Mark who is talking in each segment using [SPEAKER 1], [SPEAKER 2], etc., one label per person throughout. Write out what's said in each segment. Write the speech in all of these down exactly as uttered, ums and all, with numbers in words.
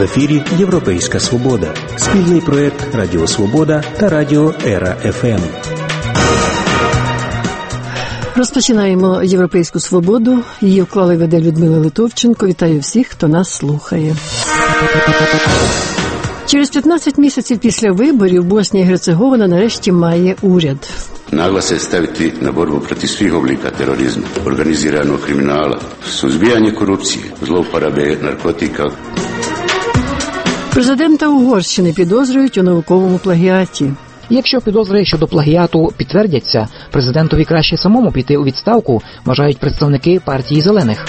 [SPEAKER 1] В ефірі «Європейська Свобода» – спільний проєкт Радіо Свобода та Радіо Ера еф ем.
[SPEAKER 2] Розпочинаємо «Європейську Свободу». Її вклали веде Людмила Литовченко. Вітаю всіх, хто нас слухає. Через п'ятнадцять місяців після виборів Боснія і Герцеговина нарешті має уряд.
[SPEAKER 3] Naglas je staviti na borbu protiv svih oblika terorizma, organiziranog kriminala, suzbijanje korupcije, zlouporabe narkotika.
[SPEAKER 2] Президента Угорщини підозрюють у науковому плагіаті.
[SPEAKER 4] Якщо підозри щодо плагіату підтвердяться, президентові краще самому піти у відставку, вважають представники партії «Зелених».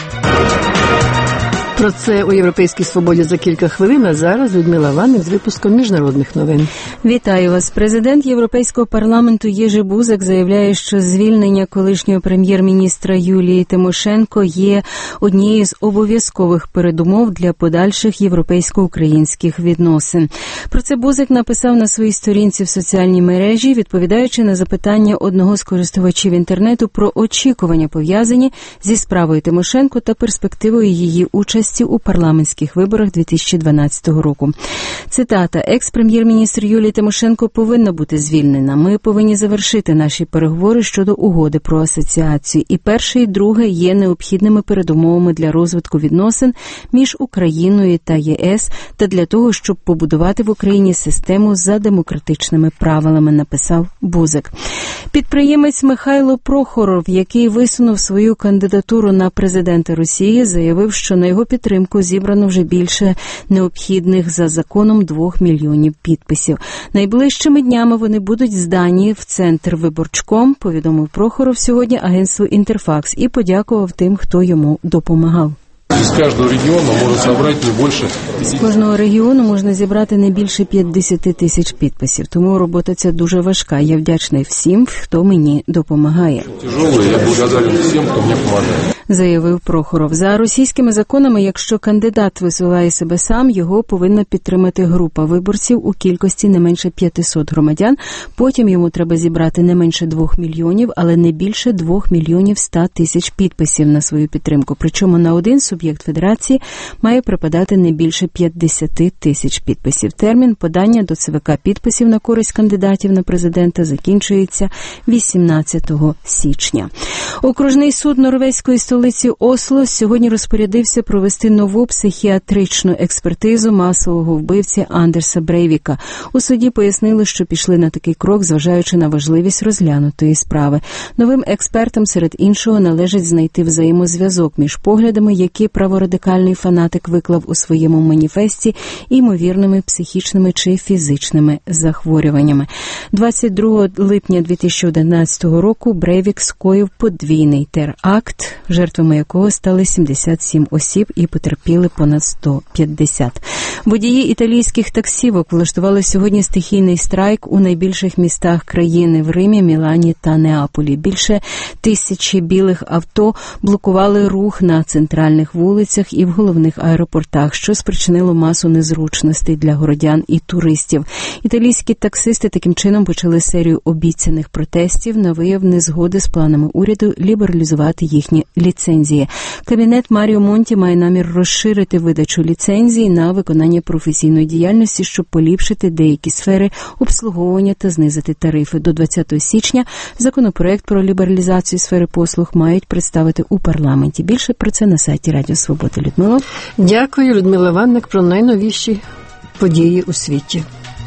[SPEAKER 2] Про це у «Європейській Свободі» за кілька хвилин, а зараз Людмила Ванник з випуском міжнародних новин.
[SPEAKER 5] Вітаю вас. Президент Європейського парламенту Єжи Бузек заявляє, що звільнення колишнього прем'єр-міністра Юлії Тимошенко є однією з обов'язкових передумов для подальших європейсько-українських відносин. Про це Бузек написав на своїй сторінці в соціальній мережі, відповідаючи на запитання одного з користувачів інтернету про очікування, пов'язані зі справою Тимошенко та перспективою її участі у парламентських виборах дві тисячі дванадцятого року. Цитата. «Екс-прем'єр-міністр Юлія Тимошенко повинна бути звільнена. Ми повинні завершити наші переговори щодо угоди про асоціацію. І перше, і друге є необхідними передумовами для розвитку відносин між Україною та ЄС та для того, щоб побудувати в Україні систему за демократичними правилами», написав Бузек. Підприємець Михайло Прохоров, який висунув свою кандидатуру на президента Росії, заявив, що на його підтримку зібрано вже більше необхідних за законом двох мільйонів підписів. Найближчими днями вони будуть здані в центр «Виборчком», повідомив Прохоров сьогодні агентству «Інтерфакс» і подякував тим, хто йому допомагав.
[SPEAKER 6] З кожного регіону можна зібрати не більше
[SPEAKER 5] З кожного регіону можна зібрати не більше п'ятдесят тисяч підписів. Тому робота ця дуже важка. Я вдячний всім, хто мені допомагає.
[SPEAKER 6] Тяжело, я благодарен всім, хто мені допомагає.
[SPEAKER 5] Заявив Прохоров. За російськими законами, якщо кандидат висуває себе сам, його повинна підтримати група виборців у кількості не менше п'ятсот громадян. Потім йому треба зібрати не менше двох мільйонів, але не більше двох мільйонів ста тисяч підписів на свою підтримку. Причому на один суб'єкт федерації має припадати не більше п'ятдесят тисяч підписів. Термін подання до ЦВК підписів на користь кандидатів на президента закінчується вісімнадцятого січня. Окружний суд норвезької столиці Осло сьогодні розпорядився провести нову психіатричну експертизу масового вбивці Андерса Брейвіка. У суді пояснили, що пішли на такий крок, зважаючи на важливість розглянутої справи. Новим експертам, серед іншого, належить знайти взаємозв'язок між поглядами, які праворадикальний фанатик виклав у своєму маніфесті, і ймовірними психічними чи фізичними захворюваннями. двадцять другого липня дві тисячі одинадцятого року Брейвік скоїв подвійний теракт, жертвами якого стали сімдесят сім осіб і потерпіли понад сто п'ятдесят. Водії італійських таксівок влаштували сьогодні стихійний страйк у найбільших містах країни – в Римі, Мілані та Неаполі. Більше тисячі білих авто блокували рух на центральних вулицях і в головних аеропортах, що спричинило масу незручностей для городян і туристів. Італійські таксисти таким чином почали серію обіцяних протестів на вияв незгоди з планами уряду лібералізувати їхні ліцензії. Кабінет Маріо Монті має намір розширити видачу ліцензій на виконання професійної діяльності, щоб поліпшити деякі сфери обслуговування та знизити тарифи. До двадцятого січня законопроект про лібералізацію сфери послуг мають представити у парламенті. Більше про це на сайті Радіо Свобода. Людмила.
[SPEAKER 2] Дякую, Людмила Ванник, про найновіші події у світі.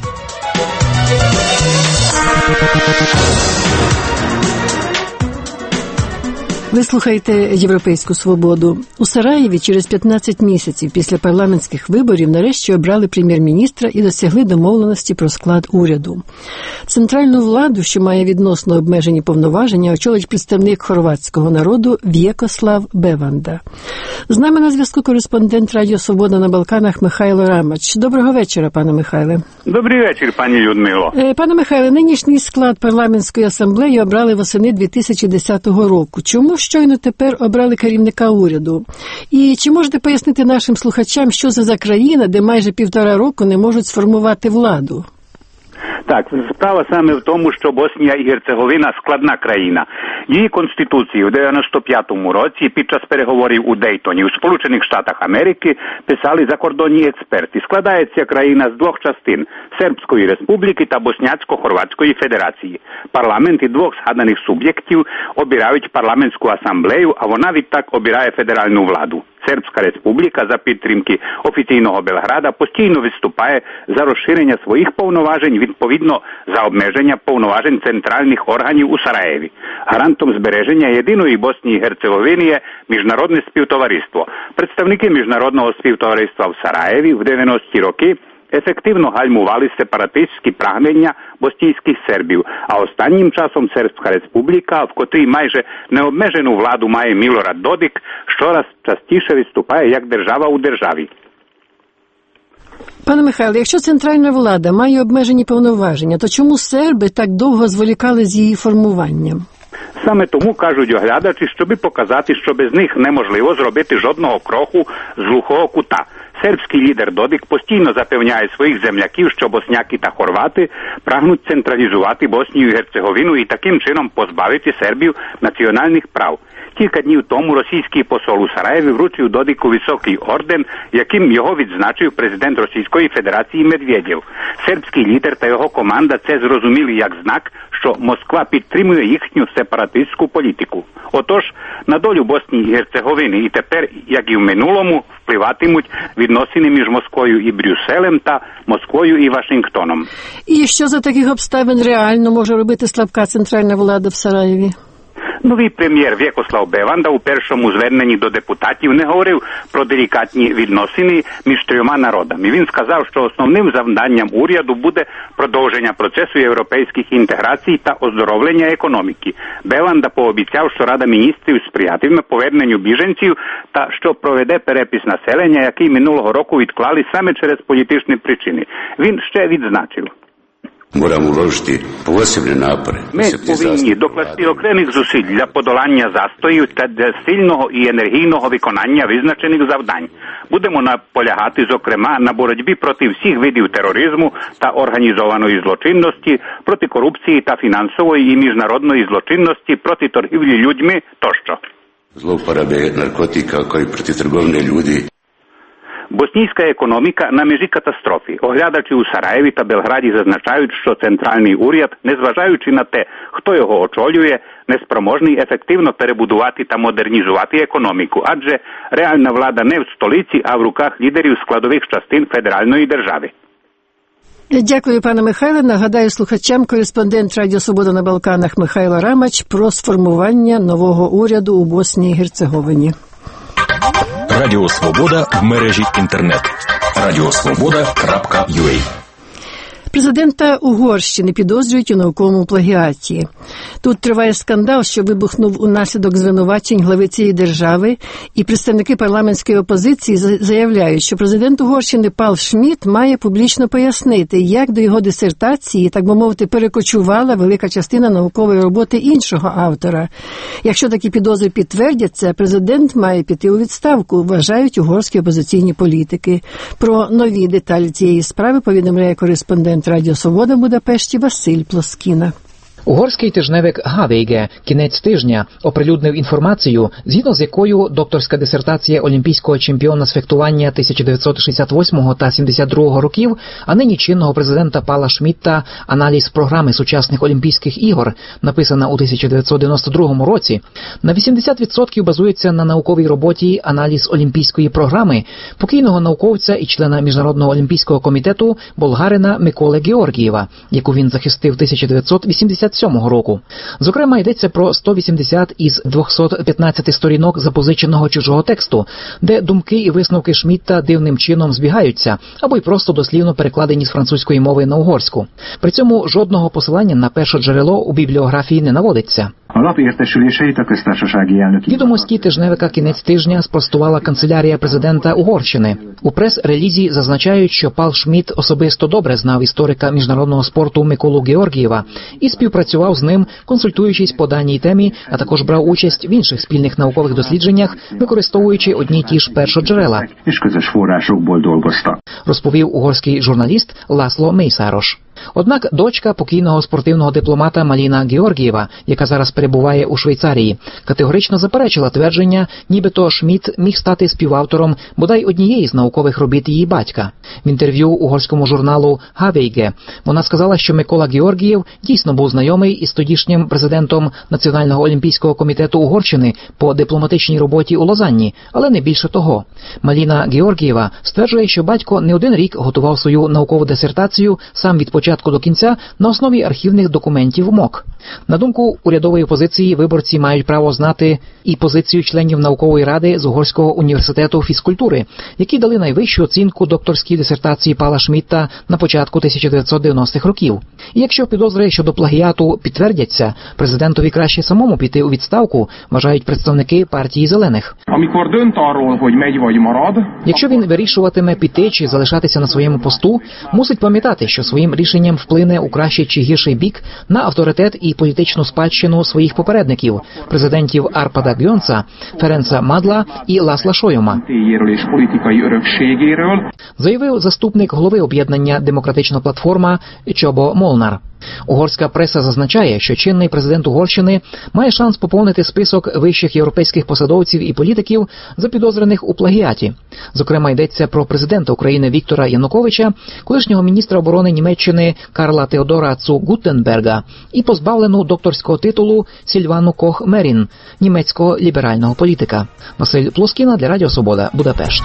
[SPEAKER 2] Ви слухаєте «Європейську Свободу». У Сараєві через п'ятнадцять місяців після парламентських виборів нарешті обрали прем'єр-міністра і досягли домовленості про склад уряду. Центральну владу, що має відносно обмежені повноваження, очолить представник хорватського народу В'єкослав Беванда. З нами на зв'язку кореспондент Радіо Свобода на Балканах Михайло Рамач. Доброго вечора, пане Михайле.
[SPEAKER 7] Добрий вечір, пані Людмило.
[SPEAKER 2] Пане Михайле, нинішній склад парламентської асамблеї обрали восени дві тисячі десятого року. Чому щойно тепер обрали керівника уряду? І чи можете пояснити нашим слухачам, що це за країна, де майже півтора року не можуть сформувати владу?
[SPEAKER 7] Так, справа саме в тому, що Боснія і Герцеговина – складна країна. Її конституцію в дев'яносто п'ятому році під час переговорів у Дейтоні у Сполучених Штатах Америки писали закордонні експерти. Складається країна з двох частин – Сербської республіки та Боснянсько-Хорватської федерації. Парламенти двох згаданих суб'єктів обирають парламентську асамблею, а вона відтак обирає федеральну владу. Сербська республіка за підтримки офіційного Белграда постійно виступає за розширення своїх повноважень, відповідно за обмеження повноважень центральних органів у Сараєві. Гарантом збереження єдиної Боснії і Герцеговини є міжнародне співтовариство. Представники міжнародного співтовариства в Сараєві в дев'яності роки ефективно гальмували сепаратистські прагнення боснійських сербів, а останнім часом Сербська республіка, в котрій майже необмежену владу має Мілорад Додик, щораз частіше виступає як держава у державі.
[SPEAKER 2] Пане Михайло, якщо центральна влада має обмежені повноваження, то чому серби так довго зволікали з її формуванням?
[SPEAKER 7] Саме тому, кажуть оглядачі, щоби показати, що без них неможливо зробити жодного кроку з глухого кута. Сербський лідер Додик постійно запевняє своїх земляків, що босняки та хорвати прагнуть централізувати Боснію і Герцеговину і таким чином позбавити сербів національних прав. Кілька днів тому російський посол у Сараєві вручив Додику високий орден, яким його відзначив президент Російської Федерації Медведєв. Сербський лідер та його команда це зрозуміли як знак, що Москва підтримує їхню сепаратистську політику. Отож, на долю Боснії і Герцеговини і тепер, як і в минулому, впливатимуть відносини між Москвою і Брюсселем та Москвою і Вашингтоном.
[SPEAKER 2] І що за таких обставин реально може робити слабка центральна влада в Сараєві?
[SPEAKER 7] Новий прем'єр В'єкослав Беванда у першому зверненні до депутатів не говорив про делікатні відносини між трьома народами. Він сказав, що основним завданням уряду буде продовження процесу європейських інтеграцій та оздоровлення економіки. Беванда пообіцяв, що Рада міністрів сприятиме поверненню біженців та що проведе перепис населення, який минулого року відклали саме через політичні причини. Він ще відзначив:
[SPEAKER 3] Moramo uložiti posebne napore.
[SPEAKER 7] Ми повинні докласти окремих зусиль для подолання застоїв та для сильного і енергійного виконання визначених завдань. Будемо наполягати, зокрема, на боротьбі проти всіх видів тероризму та організованої злочинності, проти корупції та фінансової і міжнародної злочинності, проти торгівлі людьми тощо.
[SPEAKER 3] Zlouporabe narkotika kao i protiv trgovine ljudi.
[SPEAKER 7] Боснійська економіка на межі катастрофи. Оглядачі у Сараєві та Белграді зазначають, що центральний уряд, незважаючи на те, хто його очолює, неспроможний ефективно перебудувати та модернізувати економіку, адже реальна влада не в столиці, а в руках лідерів складових частин федеральної держави.
[SPEAKER 2] Дякую, пане Михайле. Нагадаю слухачам, кореспондент Радіо Свобода на Балканах Михайло Рамач про сформування нового уряду у Боснії і Герцеговині.
[SPEAKER 1] Радіо Свобода в мережі інтернет. радіосвобода крапка ю а.
[SPEAKER 2] Президента Угорщини підозрюють у науковому плагіаті. Тут триває скандал, що вибухнув унаслідок звинувачень глави цієї держави, і представники парламентської опозиції заявляють, що президент Угорщини Пал Шмідт має публічно пояснити, як до його дисертації, так би мовити, перекочувала велика частина наукової роботи іншого автора. Якщо такі підозри підтвердяться, президент має піти у відставку, вважають угорські опозиційні політики. Про нові деталі цієї справи повідомляє кореспондент Радіо Свобода в Будапешті Василь Плоскіна.
[SPEAKER 4] Угорський тижневик Гавейге «Кінець тижня» оприлюднив інформацію, згідно з якою докторська дисертація олімпійського чемпіона з фехтування тисяча дев'ятсот шістдесят восьмого та сімдесят другого років, а нині чинного президента Пала Шмідта «Аналіз програми сучасних Олімпійських ігор», написана у тисяча дев'ятсот дев'яносто другому році, на вісімдесят відсотків базується на науковій роботі «Аналіз олімпійської програми» покійного науковця і члена Міжнародного олімпійського комітету болгарина Миколи Георгієва, яку він захистив тисяча дев'ятсот вісімдесят сьомого року. Зокрема, йдеться про сто вісімдесят із двохсот п'ятнадцяти сторінок запозиченого чужого тексту, де думки і висновки Шмідта дивним чином збігаються, або й просто дослівно перекладені з французької мови на угорську. При цьому жодного посилання на перше джерело у бібліографії не наводиться. Відомості тижневика «Кінець тижня» спростувала канцелярія президента Угорщини. У прес-релізі зазначають, що Пал Шмідт особисто добре знав історика міжнародного спорту Миколу Георгієва і співпрацював з ним, консультуючись по даній темі, а також брав участь в інших спільних наукових дослідженнях, використовуючи одні й ті ж першоджерела, розповів угорський журналіст László Mészáros. Однак дочка покійного спортивного дипломата Маліна Георгієва, яка зараз перебуває у Швейцарії, категорично заперечила твердження, нібито Шмідт міг стати співавтором бодай однієї з наукових робіт її батька. В інтерв'ю угорському журналу «Havvége» вона сказала, що Микола Георгієв дійсно був знайомий із тодішнім президентом Національного олімпійського комітету Угорщини по дипломатичній роботі у Лозанні, але не більше того. Маліна Георгієва стверджує, що батько не один рік готував свою наукову дисертацію сам від початку до кінця на основі архівних документів МОК. На думку урядової опозиції, виборці мають право знати і позицію членів наукової ради з Угорського університету фізкультури, які дали найвищу оцінку докторській дисертації Пала Шмідта на початку тисяча дев'ятсот дев'яностих років. І якщо підозри щодо плагіату підтвердяться, президентові краще самому піти у відставку, вважають представники партії Зелених. Якщо він вирішуватиме піти чи залишатися на своєму посту, мусить пам'ятати, що своїм рішенням вплине у кращий чи гірший бік на авторитет і політичну спадщину своїх попередників – президентів Арпада Гьонца, Ференца Мадла і Ласла Шойома. Заявив заступник голови об'єднання «Демократична платформа» Чобо Молнар. Угорська преса зазначає, що чинний президент Угорщини має шанс поповнити список вищих європейських посадовців і політиків, запідозрених у плагіаті. Зокрема, йдеться про президента України Віктора Януковича, колишнього міністра оборони Німеччини Карла Теодора Цу Гуттенберга і позбавлену докторського титулу Сільвану Кох-Мерін, німецького ліберального політика. Василь Плоскіна для Радіо Свобода, Будапешт.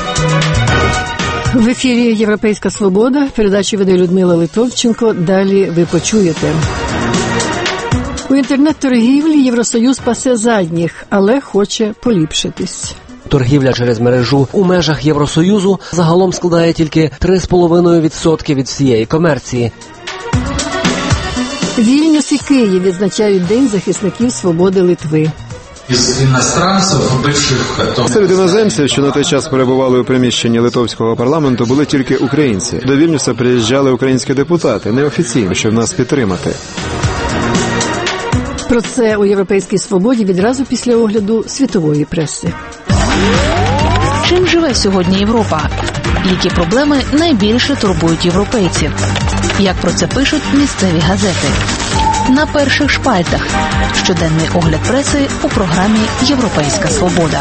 [SPEAKER 2] В ефірі «Європейська свобода», передачу веде Людмила Литовченко. Далі ви почуєте. У інтернет-торгівлі Євросоюз пасе задніх, але хоче поліпшитись.
[SPEAKER 8] Торгівля через мережу у межах Євросоюзу загалом складає тільки три цілих п'ять десятих відсотка від всієї комерції.
[SPEAKER 2] Вільнюс і Київ відзначають День захисників свободи Литви.
[SPEAKER 9] Серед іноземців, що на той час перебували у приміщенні литовського парламенту, були тільки українці. До Вільнюса приїжджали українські депутати, неофіційно, щоб нас підтримати.
[SPEAKER 2] Про це у «Європейській свободі» відразу після огляду світової преси.
[SPEAKER 10] Чим живе сьогодні Європа? Які проблеми найбільше турбують європейців? Як про це пишуть місцеві газети? На перших шпальтах. Щоденний огляд преси у програмі «Європейська свобода».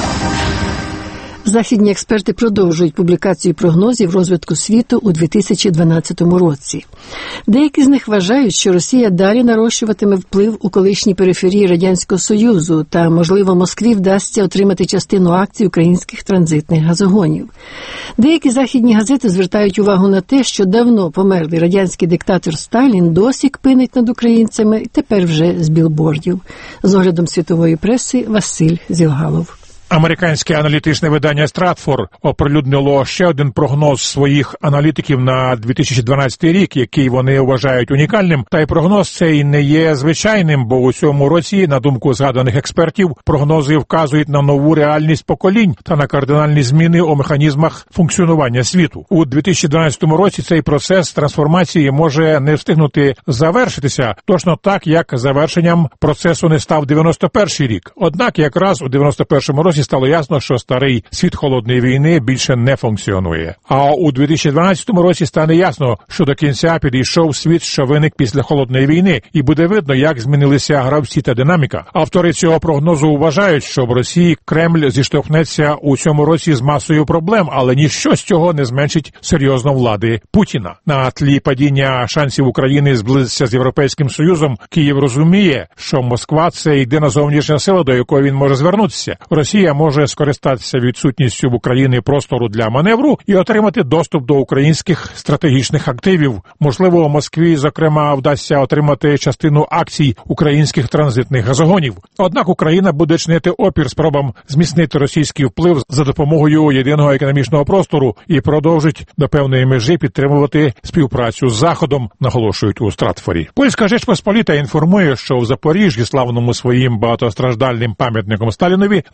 [SPEAKER 2] Західні експерти продовжують публікацію прогнозів розвитку світу у дві тисячі дванадцятому році. Деякі з них вважають, що Росія далі нарощуватиме вплив у колишній периферії Радянського Союзу та, можливо, Москві вдасться отримати частину акцій українських транзитних газогонів. Деякі західні газети звертають увагу на те, що давно померлий радянський диктатор Сталін досі кпинить над українцями, і тепер вже з білбордів. З оглядом світової преси Василь Зілгалов.
[SPEAKER 11] Американське аналітичне видання «Стратфор» оприлюднило ще один прогноз своїх аналітиків на дві тисячі дванадцятий рік, який вони вважають унікальним. Та й прогноз цей не є звичайним, бо у цьому році, на думку згаданих експертів, прогнози вказують на нову реальність поколінь та на кардинальні зміни у механізмах функціонування світу. У дві тисячі дванадцятому році цей процес трансформації може не встигнути завершитися, точно так, як завершенням процесу не став дев'яносто перший рік. Однак якраз у дев'яносто першому році стало ясно, що старий світ холодної війни більше не функціонує. А у дві тисячі дванадцятому році стане ясно, що до кінця підійшов світ, що виник після холодної війни, і буде видно, як змінилися гравці та динаміка. Автори цього прогнозу вважають, що в Росії Кремль зіштовхнеться у цьому році з масою проблем, але ніщо з цього не зменшить серйозно влади Путіна. На тлі падіння шансів України зблизитися з Європейським Союзом, Київ розуміє, що Москва – це єдина зовнішня сила, до якої він може звернутися. Росія може скористатися відсутністю в Україні простору для маневру і отримати доступ до українських стратегічних активів. Можливо, Москві, зокрема, вдасться отримати частину акцій українських транзитних газогонів. Однак Україна буде чинити опір спробам зміцнити російський вплив за допомогою єдиного економічного простору і продовжить до певної межі підтримувати співпрацю з Заходом, наголошують у Стратфорі. Польська Жечпосполіта інформує, що в Запоріжжі, славному своїм багатостраждальним пам'ятником Сталінові, з'явився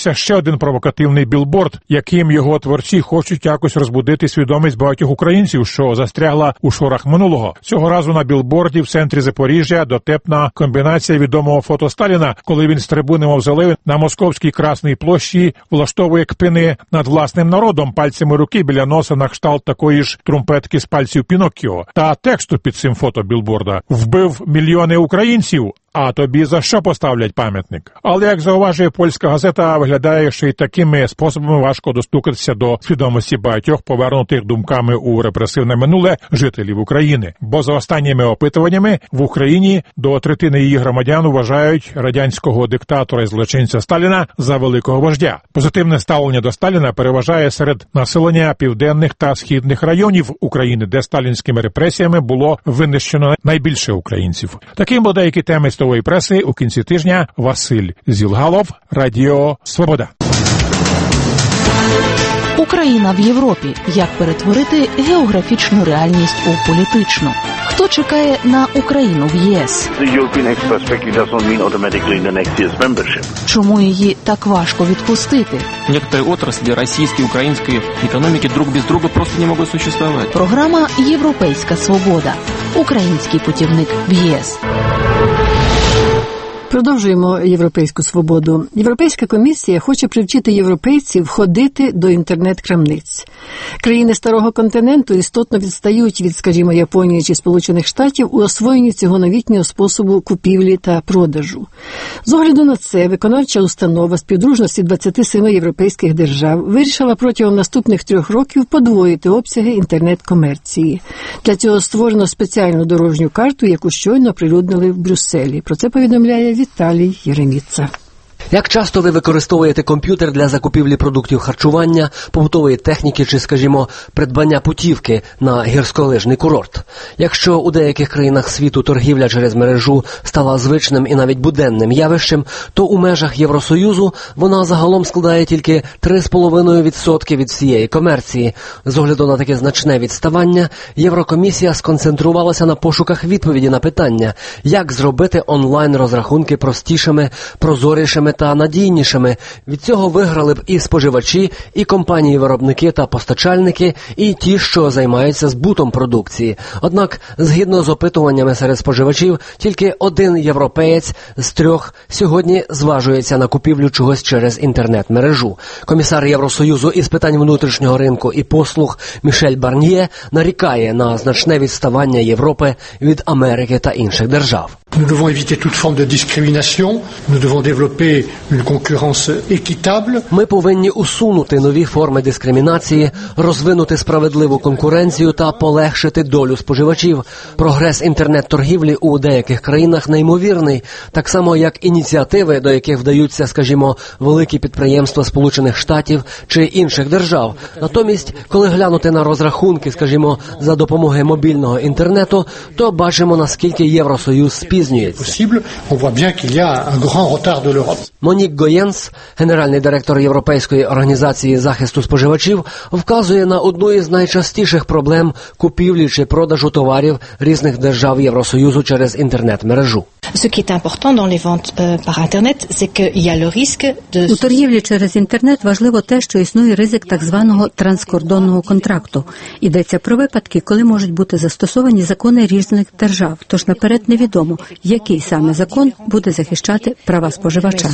[SPEAKER 11] з'явився ще один провокативний білборд, яким його творці хочуть якось розбудити свідомість багатьох українців, що застрягла у шорах минулого. Цього разу на білборді в центрі Запоріжжя дотепна комбінація відомого фото Сталіна, коли він з трибуни мавзолею на Московській Красній площі влаштовує кпини над власним народом пальцями руки біля носа на кшталт такої ж трумпетки з пальців Піноккіо. Та тексту під цим фото білборда: «Вбив мільйони українців, а тобі за що поставлять пам'ятник?» Але, як зауважує польська газета, виглядає, що й такими способами важко достукатися до свідомості багатьох повернутих думками у репресивне минуле жителів України. Бо за останніми опитуваннями в Україні до третини її громадян вважають радянського диктатора і злочинця Сталіна за великого вождя. Позитивне ставлення до Сталіна переважає серед населення південних та східних районів України, де сталінськими репресіями було винищено найбільше українців. Таким були деякі теми світової преси у кінці тижня. Василь Зілгалов, Радіо Свобода.
[SPEAKER 10] Україна в Європі. Як перетворити географічну реальність у політичну? Хто чекає на Україну в ЄС? Чому її так важко відпустити?
[SPEAKER 12] Некоторые отрасли российской и украинской экономики друг без друга просто не могут существовать.
[SPEAKER 10] Програма «Європейська свобода». Український путівник в ЄС.
[SPEAKER 2] Продовжуємо європейську свободу. Європейська комісія хоче привчити європейців ходити до інтернет-крамниць. Країни старого континенту істотно відстають від, скажімо, Японії чи Сполучених Штатів у освоєнні цього новітнього способу купівлі та продажу. З огляду на це, виконавча установа співдружності двадцяти семи європейських держав вирішила протягом наступних трьох років подвоїти обсяги інтернет-комерції. Для цього створено спеціальну дорожню карту, яку щойно оприлюднили в Брюсселі. Про це повідомляє Віталій Єреміца.
[SPEAKER 8] Як часто ви використовуєте комп'ютер для закупівлі продуктів харчування, побутової техніки чи, скажімо, придбання путівки на гірськолижний курорт? Якщо у деяких країнах світу торгівля через мережу стала звичним і навіть буденним явищем, то у межах Євросоюзу вона загалом складає тільки три з половиною відсотки від всієї комерції. З огляду на таке значне відставання, Єврокомісія сконцентрувалася на пошуках відповіді на питання, як зробити онлайн-розрахунки простішими, прозорішими та надійнішими. Від цього виграли б і споживачі, і компанії-виробники та постачальники, і ті, що займаються збутом продукції. Однак, згідно з опитуваннями серед споживачів, тільки один європеєць з трьох сьогодні зважується на купівлю чогось через інтернет-мережу. Комісар Євросоюзу із питань внутрішнього ринку і послуг Мішель Барньє нарікає на значне відставання Європи від Америки та інших держав.
[SPEAKER 13] Nous devons éviter toute forme de discrimination. Nous devons développer une concurrence équitable.
[SPEAKER 8] Ми повинні усунути нові форми дискримінації, розвинути справедливу конкуренцію та полегшити долю споживачів. Прогрес інтернет-торгівлі у деяких країнах неймовірний, так само як ініціативи, до яких вдаються, скажімо, великі підприємства Сполучених Штатів чи інших держав. Натомість, коли глянути на розрахунки, скажімо, за допомогою мобільного інтернету, то бачимо, наскільки Євросоюз спізнюється. Монік Гоєнс, генеральний директор Європейської організації захисту споживачів, вказує на одну із найчастіших проблем купівлі чи продажу товарів різних держав Євросоюзу через інтернет-мережу.
[SPEAKER 5] У торгівлі через інтернет важливо те, що існує ризик так званого транскордонного контракту. Йдеться про випадки, коли можуть бути застосовані закони різних держав, тож наперед невідомо, який саме закон буде захищати права споживача.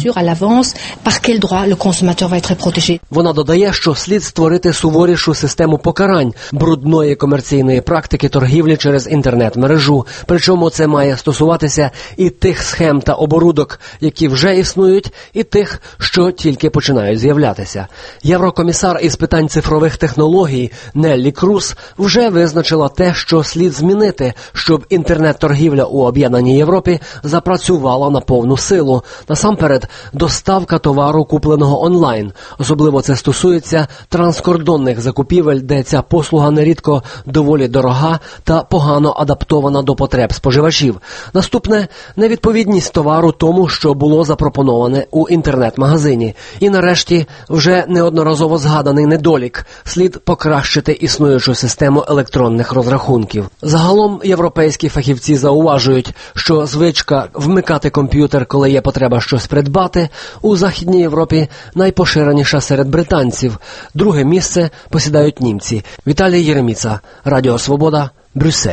[SPEAKER 8] Вона додає, що слід створити суворішу систему покарань брудної комерційної практики торгівлі через інтернет-мережу. Причому це має стосуватися і тих схем та оборудок, які вже існують, і тих, що тільки починають з'являтися. Єврокомісар із питань цифрових технологій Неллі Круз вже визначила те, що слід змінити, щоб інтернет-торгівля у об'єднаній Європі запрацювала на повну силу. Насамперед, доставка товару, купленого онлайн. Особливо це стосується транскордонних закупівель, де ця послуга нерідко доволі дорога та погано адаптована до потреб споживачів. Наступне – невідповідність товару тому, що було запропоноване у інтернет-магазині. І нарешті вже неодноразово згаданий недолік – слід покращити існуючу систему електронних розрахунків. Загалом європейські фахівці зауважують, що звичка вмикати комп'ютер, коли є потреба щось придбати, у Західній Європі найпоширеніша серед британців. Друге місце посідають німці. Віталій Єреміца, Радіо Свобода, Брюссель.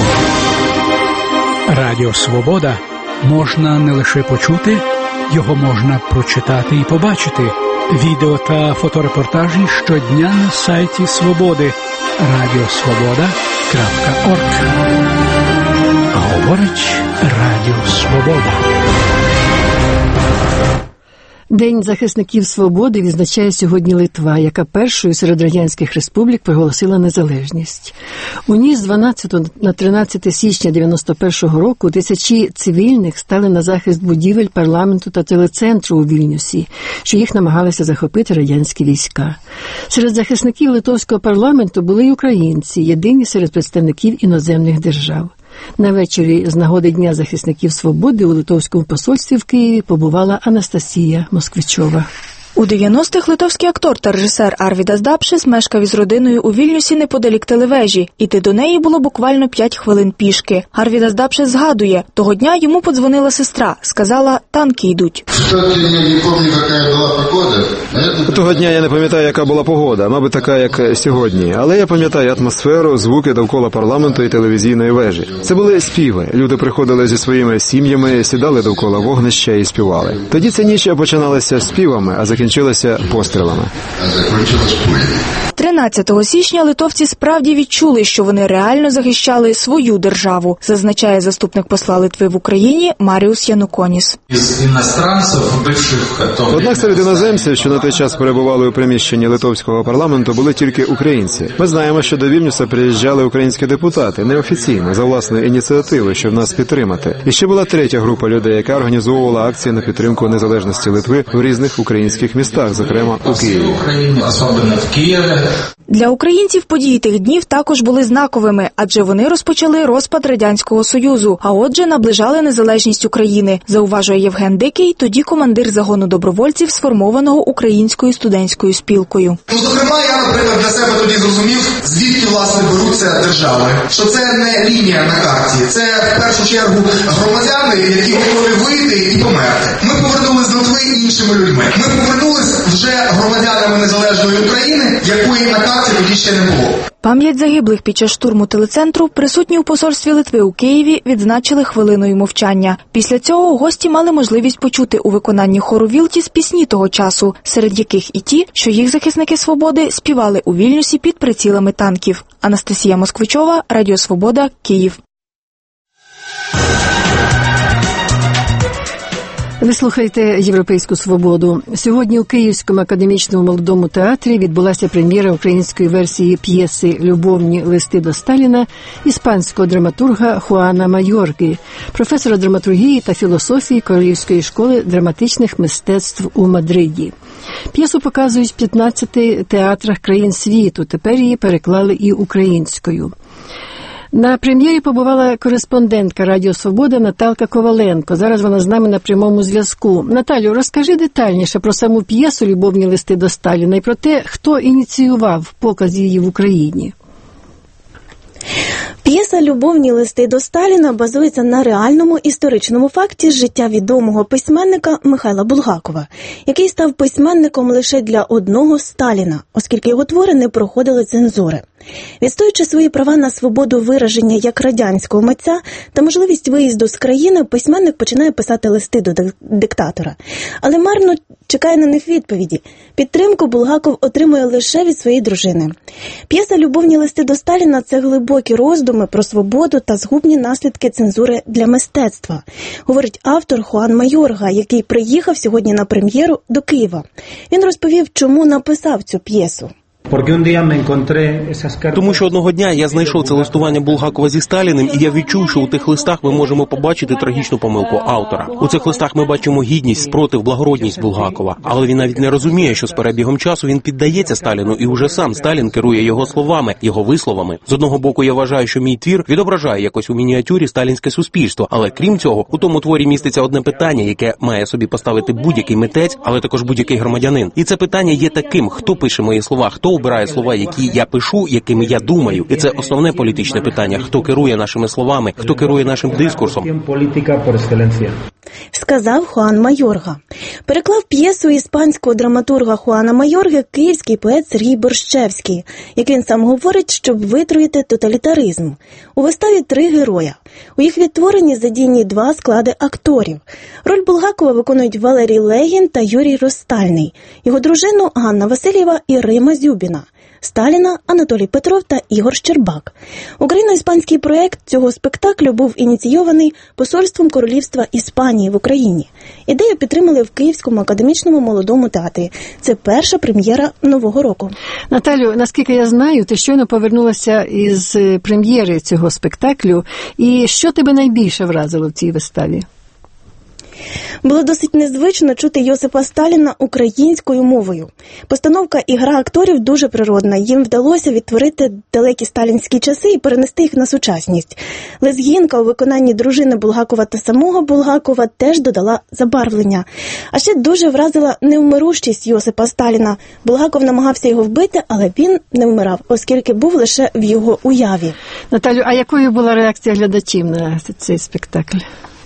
[SPEAKER 14] Радіо Свобода можна не лише почути, його можна прочитати і побачити. Відео та фоторепортажі щодня на сайті Свободи радіосвобода крапка орг. Говорить Радіо Свобода.
[SPEAKER 2] День захисників свободи відзначає сьогодні Литва, яка першою серед радянських республік проголосила незалежність. У ній з дванадцятого на тринадцяте січня дев'яносто першого року тисячі цивільних стали на захист будівель парламенту та телецентру у Вільнюсі, що їх намагалися захопити радянські війська. Серед захисників литовського парламенту були й українці, єдині серед представників іноземних держав. На вечорі з нагоди Дня захисників свободи у литовському посольстві в Києві побувала Анастасія Москвичова.
[SPEAKER 15] У дев'яностих литовський актор та режисер Арвідас Дапшис мешкав із родиною у Вільнюсі неподалік телевежі. Іти до неї було буквально п'ять хвилин пішки. Арвідас Дапшис згадує, того дня йому подзвонила сестра, сказала, танки йдуть.
[SPEAKER 9] Того дня я не пам'ятаю, яка була погода, мабуть, така, як сьогодні. Але я пам'ятаю атмосферу, звуки довкола парламенту і телевізійної вежі. Це були співи. Люди приходили зі своїми сім'ями, сідали довкола вогнища і співали. Тоді ця ніч починалася співами, а закінчилася пострілами.
[SPEAKER 15] тринадцятого січня литовці справді відчули, що вони реально захищали свою державу, зазначає заступник посла Литви в Україні Маріус Януконіс.
[SPEAKER 9] Однак серед іноземців, що на той час перебували у приміщенні литовського парламенту, були тільки українці. Ми знаємо, що до Вільнюса приїжджали українські депутати, неофіційно, за власною ініціативою, щоб нас підтримати. І ще була третя група людей, яка організовувала акції на підтримку незалежності Литви в різних українських містах, зокрема у Києві.
[SPEAKER 15] Для українців події тих днів також були знаковими, адже вони розпочали розпад Радянського Союзу, а отже наближали незалежність України, зауважує Євген Дикий, тоді командир загону добровольців, сформованого Українською студентською спілкою.
[SPEAKER 16] Ну, зокрема, я, наприклад, для себе тоді зрозумів, звідки, власне, беруться держави. Що це не лінія на карті, це, в першу чергу, громадяни, які готові вийти і померти. Ми повернулися з Литви іншими людьми. Ми повернулися вже громадянами незалежної України, якої на карті тоді ще не було.
[SPEAKER 15] Пам'ять загиблих під час штурму телецентру присутні у посольстві Литви у Києві відзначили хвилиною мовчання. Після цього гості мали можливість почути у виконанні хору Вілтіс пісні того часу, серед яких і ті, що їх захисники свободи співали у Вільнюсі під прицілами танків. Анастасія Москвичова, Радіо Свобода, Київ.
[SPEAKER 2] Ви слухаєте «Європейську свободу». Сьогодні у Київському академічному молодому театрі відбулася прем'єра української версії п'єси «Любовні листи до Сталіна» іспанського драматурга Хуана Майорги, професора драматургії та філософії Королівської школи драматичних мистецтв у Мадриді. П'єсу показують в п'ятнадцяти театрах країн світу, тепер її переклали і українською. На прем'єрі побувала кореспондентка Радіо Свобода Наталка Коваленко. Зараз вона з нами на прямому зв'язку. Наталю, розкажи детальніше про саму п'єсу «Любовні листи до Сталіна» і про те, хто ініціював показ її в Україні.
[SPEAKER 17] П'єса «Любовні листи до Сталіна» базується на реальному історичному факті з життя відомого письменника Михайла Булгакова, який став письменником лише для одного Сталіна, оскільки його твори не проходили цензури. Відстоюючи свої права на свободу вираження як радянського митця та можливість виїзду з країни, письменник починає писати листи до диктатора. Але марно чекає на них відповіді. Підтримку Булгаков отримує лише від своєї дружини. П'єса «Любовні листи до Сталіна» – це глибокі роздуми про свободу та згубні наслідки цензури для мистецтва, говорить автор Хуан Майорга, який приїхав сьогодні на прем'єру до Києва. Він розповів, чому написав цю п'єсу.
[SPEAKER 18] Тому що одного дня я знайшов це листування Булгакова зі Сталіним, і я відчув, що у тих листах ми можемо побачити трагічну помилку автора. У цих листах ми бачимо гідність, спротив, благородність Булгакова. Але він навіть не розуміє, що з перебігом часу він піддається Сталіну, і уже сам Сталін керує його словами, його висловами. З одного боку, я вважаю, що мій твір відображає якось у мініатюрі сталінське суспільство, але крім цього, у тому творі міститься одне питання, яке має собі поставити будь-який митець, але також будь-який громадянин. І це питання є таким: хто пише мої слова, хто обирає слова, які я пишу, якими я думаю. І це основне політичне питання: хто керує нашими словами, хто керує нашим дискурсом.
[SPEAKER 17] Сказав Хуан Майорга. Переклав п'єсу іспанського драматурга Хуана Майорги київський поет Сергій Борщевський, як він сам говорить, щоб витруїти тоталітаризм. У виставі три героя. У їх відтворенні задіяні два склади акторів. Роль Булгакова виконують Валерій Легін та Юрій Ростальний, його дружину Ганна Васильєва і Рима Зюбіна, Сталіна Анатолій Петров та Ігор Щербак. Україно-іспанський проект цього спектаклю був ініційований Посольством Королівства Іспанії в Україні. Ідею підтримали в Київському академічному молодому театрі. Це перша прем'єра нового року.
[SPEAKER 2] Наталю, наскільки я знаю, ти щойно повернулася із прем'єри цього спектаклю. І що тебе найбільше вразило в цій виставі?
[SPEAKER 17] Було досить незвично чути Йосипа Сталіна українською мовою. Постановка і гра акторів дуже природна. Їм вдалося відтворити далекі сталінські часи і перенести їх на сучасність. Лезгінка у виконанні дружини Булгакова та самого Булгакова теж додала забарвлення. А ще дуже вразила невмирущість Йосипа Сталіна. Булгаков намагався його вбити, але він не вмирав, оскільки був лише в його уяві.
[SPEAKER 2] Наталю, а якою була реакція глядачів на цей спектакль?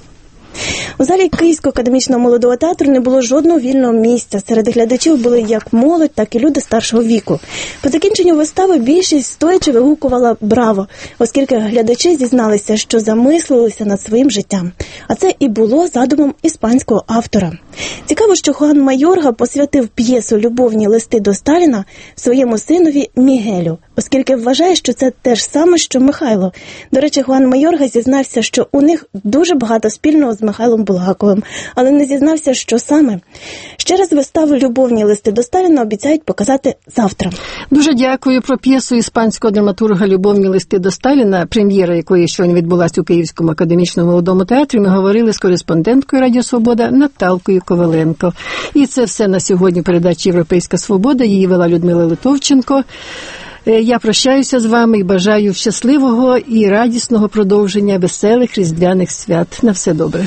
[SPEAKER 17] У залі Київського академічного молодого театру не було жодного вільного місця. Серед глядачів були як молодь, так і люди старшого віку. По закінченню вистави більшість стоячи вигукувала «Браво!», оскільки глядачі зізналися, що замислилися над своїм життям. А це і було задумом іспанського автора. Цікаво, що Хуан Майорга посвятив п'єсу «Любовні листи до Сталіна» своєму синові Мігелю, оскільки вважає, що це те ж саме, що Михайло. До речі, Хуан Майорга зізнався, що у них дуже багато спільного з Михайлом Булгаковим, але не зізнався, що саме. Ще раз виставу «Любовні листи до Сталіна» обіцяють показати завтра.
[SPEAKER 2] Дуже дякую. Про п'єсу іспанського драматурга «Любовні листи до Сталіна», прем'єра якої щойно відбулася у Київському академічному молодому театрі, ми говорили з кореспонденткою Радіо Свобода Наталкою Коваленко. І це все на сьогодні передачі «Європейська свобода». Її вела Людмила Литовченко. Я прощаюся з вами і бажаю щасливого і радісного продовження веселих різдвяних свят. На все добре.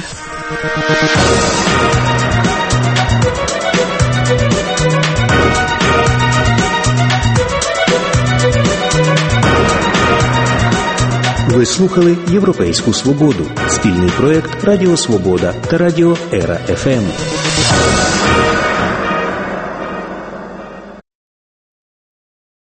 [SPEAKER 1] Ви слухали «Європейську свободу» – спільний проєкт Радіо Свобода та Радіо Ера еф ем.